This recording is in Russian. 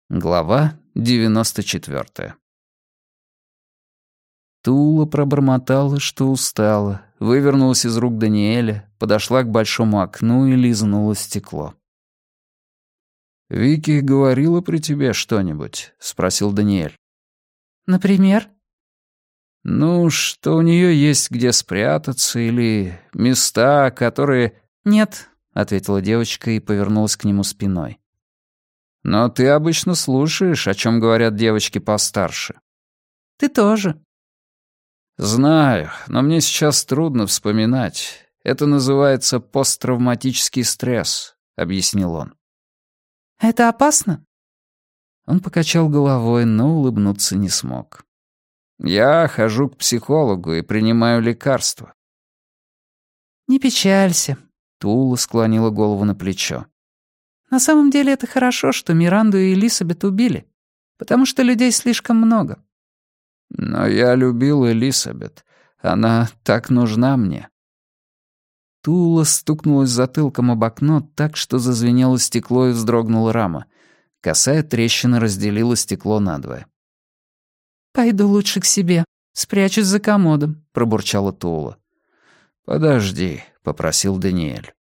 Глава 94. Тула пробормотала, что устала, вывернулась из рук Даниэля, подошла к большому окну и лизнула стекло. «Вики говорила при тебе что-нибудь?» — спросил Даниэль. «Например?» «Ну, что у нее есть где спрятаться или места, которые...» «Нет», — ответила девочка и повернулась к нему спиной. «Но ты обычно слушаешь, о чем говорят девочки постарше». «Ты тоже». «Знаю, но мне сейчас трудно вспоминать. Это называется посттравматический стресс», — объяснил он. «Это опасно?» Он покачал головой, но улыбнуться не смог. «Я хожу к психологу и принимаю лекарства». «Не печалься», — Тула склонила голову на плечо. «На самом деле это хорошо, что Миранду и Элисабет убили, потому что людей слишком много». «Но я любил Элисабет. Она так нужна мне». Тула стукнулась затылком об окно так, что зазвенело стекло и вздрогнула рама. Косая трещина разделила стекло надвое. «Пойду лучше к себе, спрячусь за комодом», — пробурчала Тула. «Подожди», — попросил Даниэль.